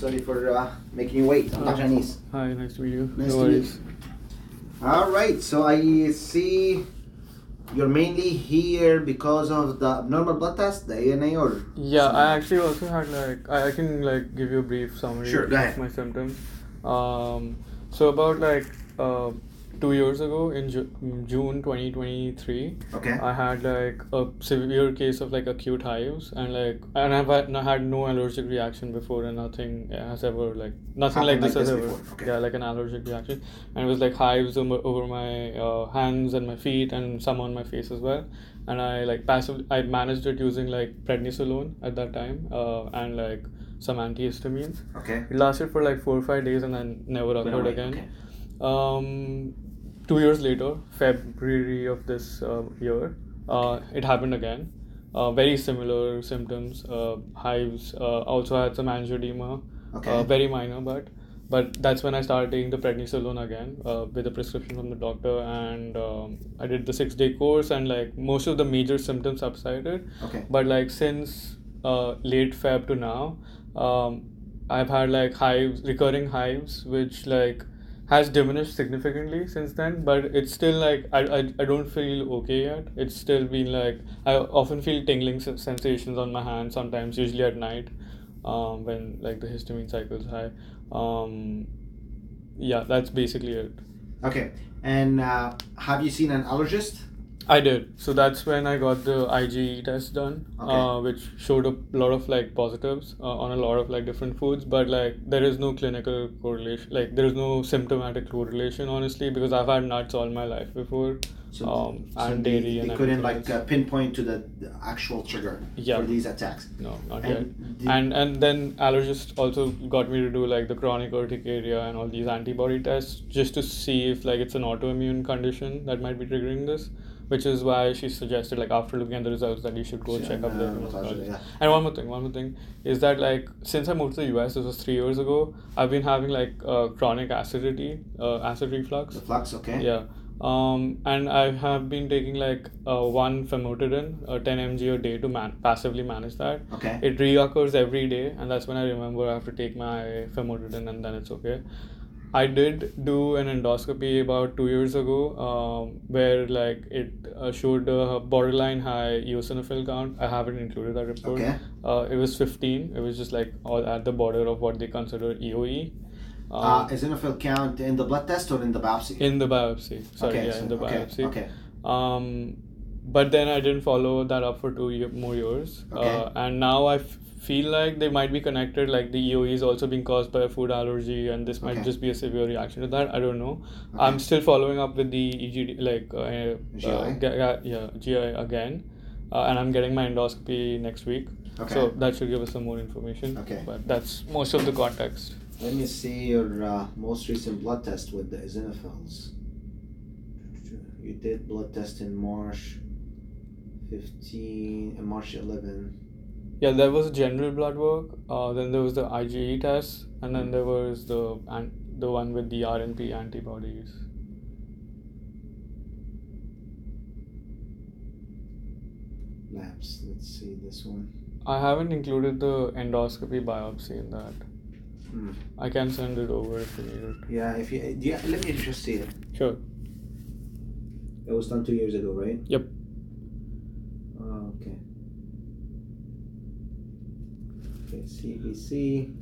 Sorry for making you wait. I'm Dr. Anis. Hi, nice to meet you. Nice to meet you. All right, so I see you're mainly here because of the abnormal blood test, the ANA, or? Yeah, I actually also had I can give you a brief summary Sure, go ahead. of my symptoms. So about 2 years ago in June 2023, Okay. I had a severe case of acute hives, and I had no allergic reaction before, and nothing has ever nothing like this has ever Okay. yeah, like an allergic reaction, and it was hives over my hands and my feet and some on my face as well, and I managed it using prednisolone at that time, and some antihistamines. Okay. It lasted for 4 or 5 days and then never occurred again. Okay. 2 years later, February of this year, it happened again. Very similar symptoms, hives. Also had some angioedema. Okay. Very minor, but that's when I started taking the prednisolone again with a prescription from the doctor, and I did the 6-day course, and most of the major symptoms subsided. Okay. But since late Feb to now, I've had hives, recurring hives, which has diminished significantly since then, but it's still I don't feel okay yet. It's still been I often feel tingling sensations on my hands sometimes, usually at night, when the histamine cycle's high. Yeah, that's basically it. Okay, and have you seen an allergist? I did. So that's when I got the IgE test done, which showed a lot of positives on a lot of different foods, but there is no clinical correlation. There is no symptomatic correlation, honestly, because I've had nuts all my life before, and dairy. They and couldn't pinpoint to the actual trigger for these attacks. No, not yet. And then allergists also got me to do the chronic urticaria and all these antibody tests just to see if it's an autoimmune condition that might be triggering this. Which is why she suggested, after looking at the results, that you should go check up the dermatologist. Yeah. And one more thing is that, since I moved to the US, this was 3 years ago, I've been having, chronic acidity, acid reflux. The flux, okay. Yeah. And I have been taking, one famotidine, 10 mg a day to passively manage that. Okay. It reoccurs every day, and that's when I remember I have to take my famotidine, and then it's okay. I did do an endoscopy about 2 years ago, where it showed a borderline high eosinophil count. I haven't included that report. Okay. It was 15. It was just all at the border of what they consider EOE. Eosinophil count in the blood test or in the biopsy? In the biopsy. Sorry, in the biopsy. Okay. But then I didn't follow that up for 2 more years. Okay. And now I feel like they might be connected, the EOE is also being caused by a food allergy, and this might just be a severe reaction to that. I don't know. Okay. I'm still following up with the EGD, GI again, and I'm getting my endoscopy next week. Okay. So that should give us some more information. Okay. But that's most of the context. Let me see your most recent blood test with the eosinophils. You did blood test in March 15 and March 11. Yeah, there was general blood work. Then there was the IgE test, and then there was the one with the RNP antibodies. Labs. Let's see this one. I haven't included the endoscopy biopsy in that. I can send it over if you need it. Yeah, let me just see it. Sure. It was done 2 years ago, right? Yep. Okay. Okay, CBC.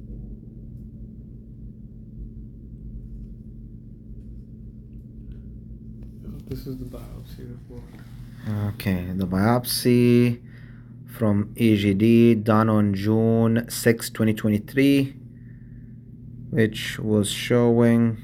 This is the biopsy report. Okay, the biopsy from EGD done on June 6, 2023, which was showing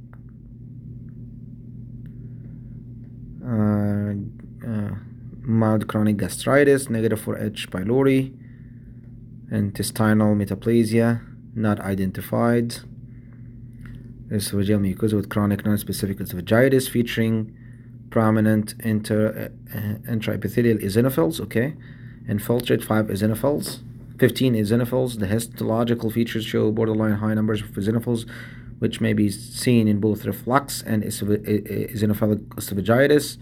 mild chronic gastritis, negative for H. pylori, intestinal metaplasia, not identified, esophageal mucosa with chronic non-specific esophagitis featuring prominent intraepithelial eosinophils, infiltrate 5 eosinophils, 15 eosinophils. The histological features show borderline high numbers of eosinophils, which may be seen in both reflux and eosinophilic esophagitis.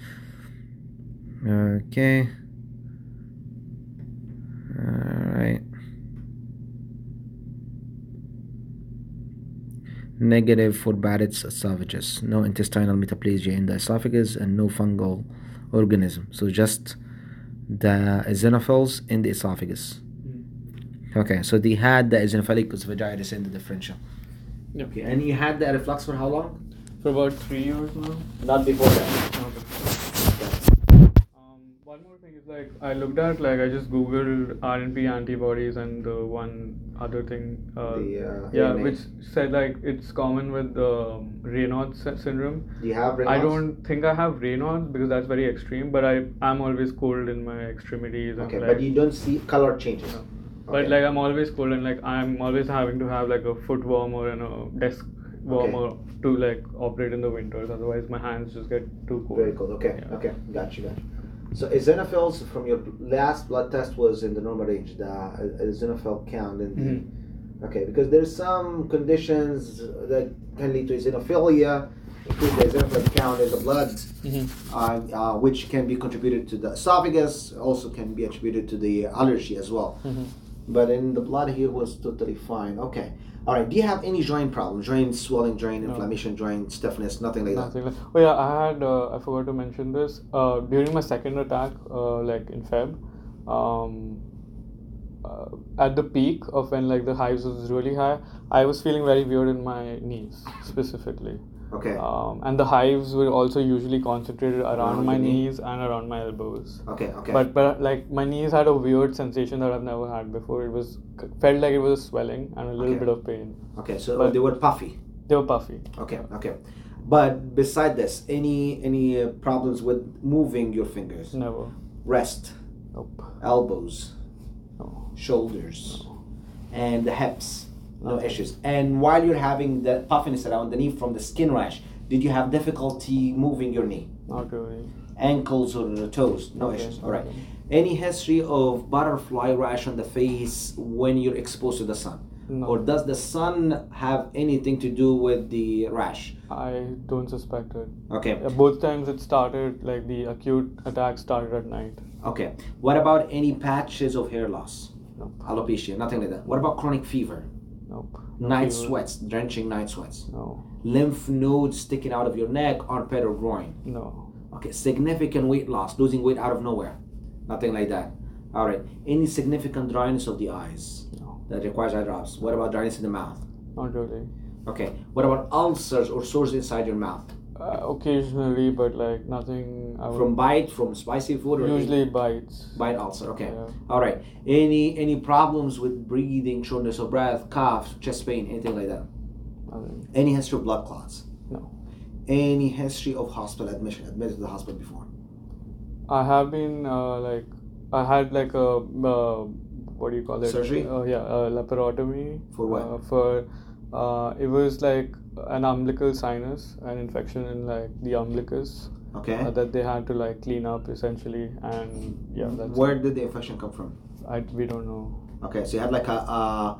Okay. All right. Negative for Barrett's esophagus. No intestinal metaplasia in the esophagus and no fungal organism. So just the eosinophils in the esophagus. Okay, so they had the eosinophilic esophagitis in the differential. Yep. Okay, and you had the reflux for how long? For about 3 years now. Not before that. Okay. One more thing is like I looked at like I just googled RNP antibodies and the one other thing ANA. which said like it's common with Raynaud's syndrome. Do you have I don't think I have Raynaud's because that's very extreme, but I'm always cold in my extremities. Okay, and, but you don't see color changes. No. But like I'm always cold and like I'm always having to have like a foot warmer and a desk warmer to like operate in the winters. Otherwise my hands just get too cold. Very cold. Okay. Yeah. Okay. Gotcha. So eosinophils from your last blood test was in the normal range. The eosinophil count in the okay, because there's some conditions that can lead to eosinophilia, including the eosinophil count in the blood, which can be contributed to the esophagus, also can be attributed to the allergy as well. But in the blood here was totally fine. Okay. All right. Do you have any joint problems? Joint swelling, joint inflammation, joint stiffness, nothing like that? Oh yeah, I had. I forgot to mention this. During my second attack, like in Feb, at the peak of when like the hives was really high, I was feeling very weird in my knees specifically. Okay. And the hives were also usually concentrated around my knees and around my elbows. Okay. But like my knees had a weird sensation that I've never had before. Felt like it was a swelling and a little bit of pain. Okay, so they were puffy. They were puffy. Okay. But beside this, any problems with moving your fingers? Never. Wrist? Nope. Elbows? No. Shoulders? No. And the hips? No Nothing. issues. And while you're having the puffiness around the knee from the skin rash, did you have difficulty moving your knee? Not really. Ankles or the toes? No issues. All right. Okay. Any history of butterfly rash on the face when you're exposed to the sun? No. Or does the sun have anything to do with the rash? I don't suspect it. Okay. Both times it started, like the acute attack started at night. Okay. What about any patches of hair loss? Nope. Alopecia, nothing like that. What about chronic fever? Nope. Night fever. sweats, drenching night sweats. No. Lymph nodes sticking out of your neck, armpit, or groin. No. Okay. Significant weight loss, losing weight out of nowhere. Nothing like that. All right. Any significant dryness of the eyes? No. That requires eye drops. What about dryness in the mouth? Not really. Okay. What about ulcers or sores inside your mouth? Occasionally, but like nothing. From bite, from spicy food, or usually bites. bite ulcer. Okay. Yeah. All right. Any problems with breathing, shortness of breath, cough, chest pain, anything like that? Nothing. Any history of blood clots? No. Any history of hospital admission? Admitted to the hospital before? I have been I had like a what do you call it? Surgery? Laparotomy. For what? It was like an umbilical sinus, an infection in like the umbilicus. Okay. That they had to like clean up essentially, and yeah, that's Where did the infection come from? we don't know. Okay, so you had like a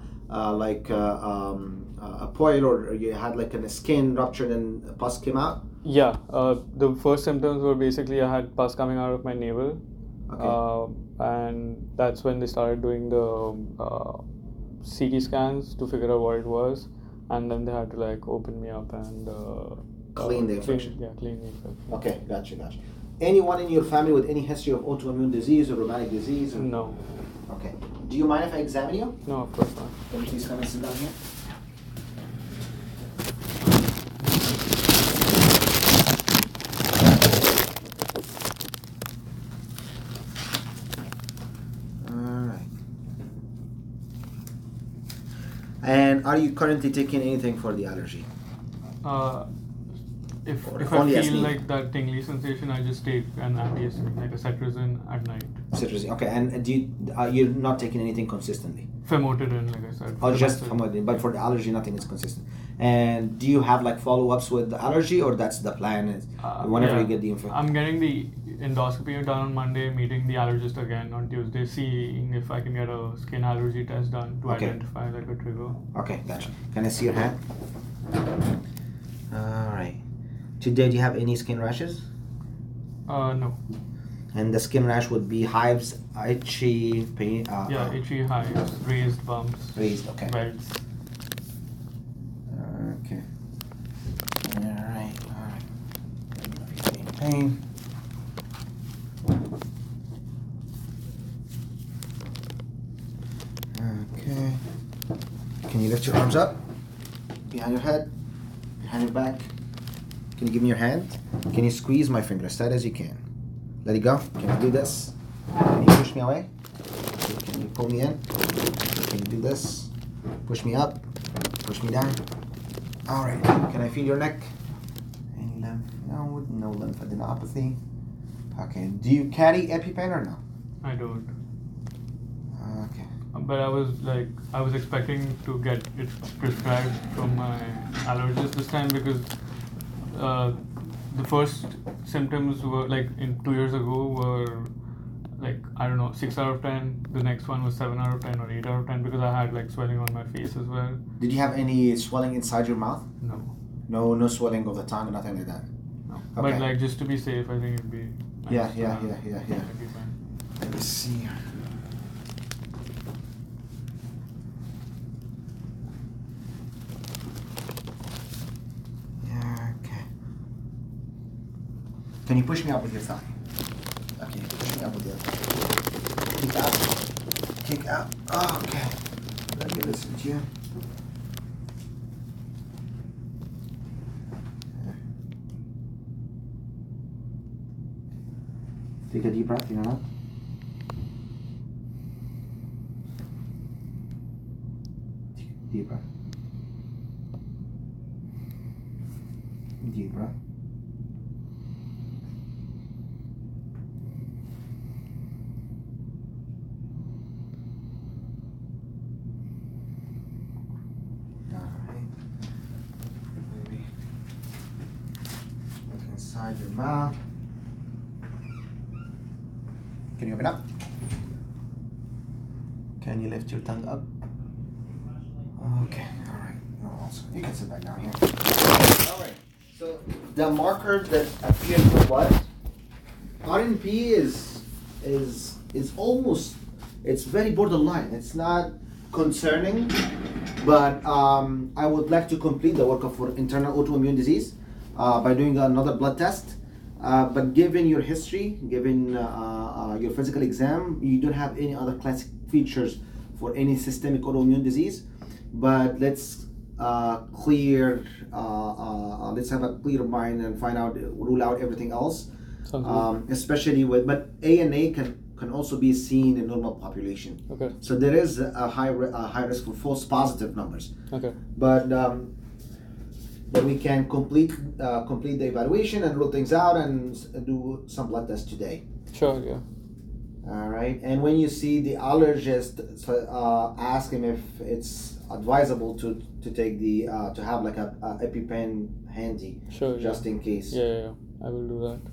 boil, or you had like a skin ruptured and pus came out? Yeah, the first symptoms were basically I had pus coming out of my navel. Okay. And that's when they started doing the CT scans to figure out what it was, and then they had to like open me up and Clean the infection. Clean the infection. Okay, gotcha. Anyone in your family with any history of autoimmune disease or rheumatic disease? Or? No. Okay. Do you mind if I examine you? No, of course not. Can you please come and sit down here? And are you currently taking anything for the allergy? If Or I only feel as like that tingly sensation, I just take an antihistamine, like a cetirizine at night. Cetirizine. Okay. And do you're not taking anything consistently? Famotidine, like I said. Or just famotidine, but for the allergy, nothing is consistent. And do you have like follow-ups with the allergy, or that's the plan? Is whenever you get the info? I'm getting the endoscopy done on Monday, meeting the allergist again on Tuesday, seeing if I can get a skin allergy test done to identify like a trigger. Okay, gotcha. Can I see your hand? All right. Today, do you have any skin rashes? No. And the skin rash would be hives, itchy, pain. Itchy hives, raised bumps. Raised. Okay. Welts. Okay. pain. Okay. Can you lift your arms up? Behind your head? Behind your back? Can you give me your hand? Can you squeeze my finger as tight as you can? Let it go. Can you do this? Can you push me away? Can you pull me in? Can you do this? Push me up. Push me down. Alright. Can I feel your neck? Any lymph? No, no lymphadenopathy. Okay. Do you carry EpiPen or no? I don't. Okay. But I was expecting to get it prescribed from my allergist this time because the first symptoms were like in 2 years ago were like, I don't know, 6 out of 10. The next one was 7 out of 10 or 8 out of 10 because I had like swelling on my face as well. Did you have any swelling inside your mouth? No. No swelling of the tongue, nothing like that? No. Okay. But like just to be safe, I think it'd be nice. Yeah. It'd be fine. Let me see. Yeah, okay. Can you push me up with your thigh? Okay, push me up with your thigh. Kick out. Kick out. Oh, okay. Let me listen to you. Take a deep breath, you know. Deep breath. Deep breath. Alright. Maybe look inside your mouth. Can you open up? Can you lift your tongue up? Okay, alright. You can sit back down here. Alright, so the marker that appears in the blood, RNP is almost, it's very borderline. It's not concerning, but I would like to complete the workup for internal autoimmune disease by doing another blood test. But given your history, given your physical exam, you don't have any other classic features for any systemic autoimmune disease. But let's let's have a clear mind and rule out everything else. Especially but ANA can also be seen in normal population. Okay. So there is a high risk for false positive numbers. Okay. But we can complete the evaluation and rule things out and do some blood tests today. Sure. Yeah. All right. And when you see the allergist, ask him if it's advisable to take to have like a EpiPen handy. Sure. Just in case. Yeah. I will do that.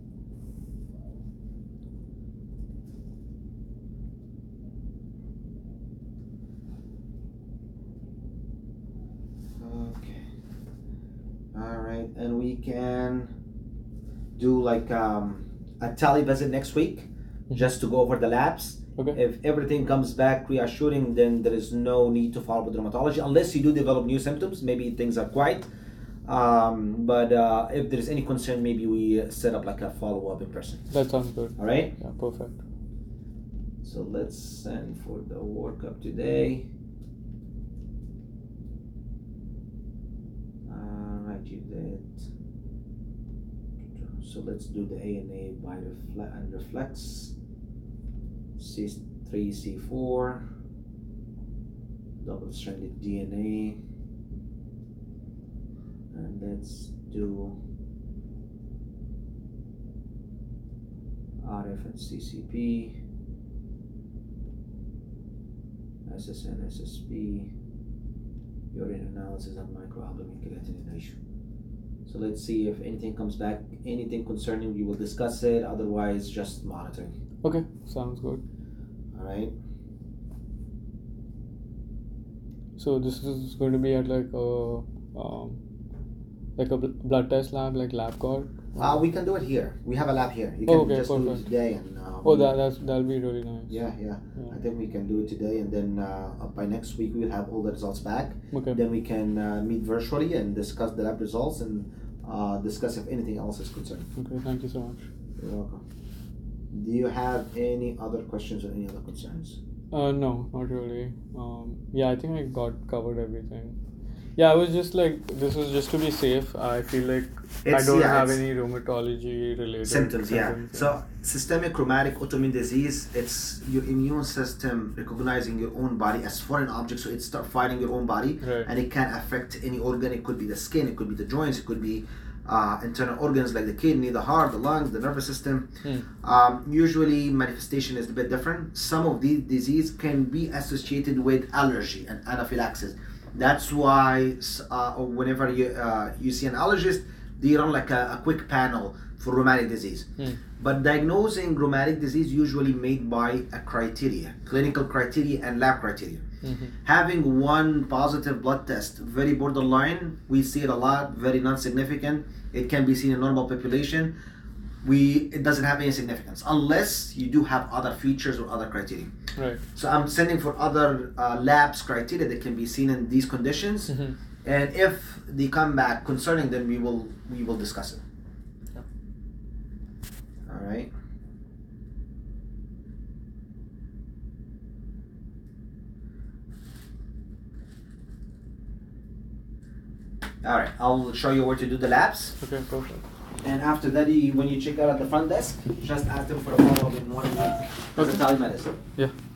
All right, and we can do like a tele visit next week, just to go over the labs. Okay. If everything comes back reassuring, then there is no need to follow up with dermatology unless you do develop new symptoms. Maybe things are quiet. But if there is any concern, maybe we set up like a follow up in person. That sounds good. All right. Yeah. Perfect. So let's send for the workup today. You did. So let's do the ANA by and reflex. C3, C4, double-stranded DNA, and let's do RF and CCP, SSN, SSP, urine analysis, and microalbumin creatination. So let's see if anything comes back, anything concerning, we will discuss it. Otherwise, just monitoring. Okay, sounds good. All right. So this is going to be at like a blood test lab, like LabCorp. We can do it here. We have a lab here. You can just do it today, and that'll be really nice. Yeah. I think we can do it today, and then by next week we'll have all the results back. Okay. Then we can meet virtually and discuss the lab results and discuss if anything else is concerned. Okay, thank you so much. You're welcome. Do you have any other questions or any other concerns? No, not really. Yeah, I think I got covered everything. Yeah, I was just like, this was just to be safe. I feel like I don't have any rheumatology related symptoms. So systemic rheumatic autoimmune disease, it's your immune system recognizing your own body as foreign objects, so it starts fighting your own body, Right. and it can affect any organ. It could be the skin, it could be the joints, it could be internal organs like the kidney, the heart, the lungs, the nervous system. Usually manifestation is a bit different. Some of these disease can be associated with allergy and anaphylaxis. That's why whenever you see an allergist, they run like a quick panel for rheumatic disease. But diagnosing rheumatic disease usually made by a criteria, clinical criteria and lab criteria. Having one positive blood test, very borderline, we see it a lot, very non-significant. It can be seen in normal population. It doesn't have any significance unless you do have other features or other criteria. Right. So I'm sending for other labs criteria that can be seen in these conditions, and if they come back concerning them, we will discuss it. Yeah. All right. All right. I'll show you where to do the labs. Okay, perfect. And after that, when you check out at the front desk, just ask them for a follow-up in 1 week as a telemedicine. Yeah.